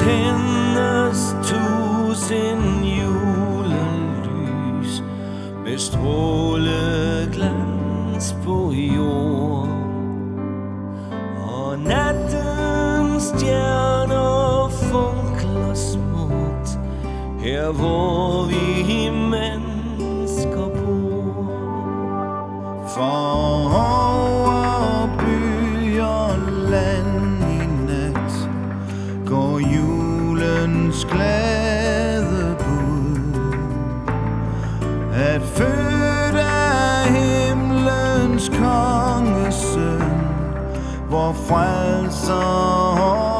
tændes tusind julelys med stråleglans på jord, og nattens stjerner funkler smukt her, hvor vi mennesker bor. For over by og land i nat går julens glade bud, at født af himlens kongesøn, vor frelser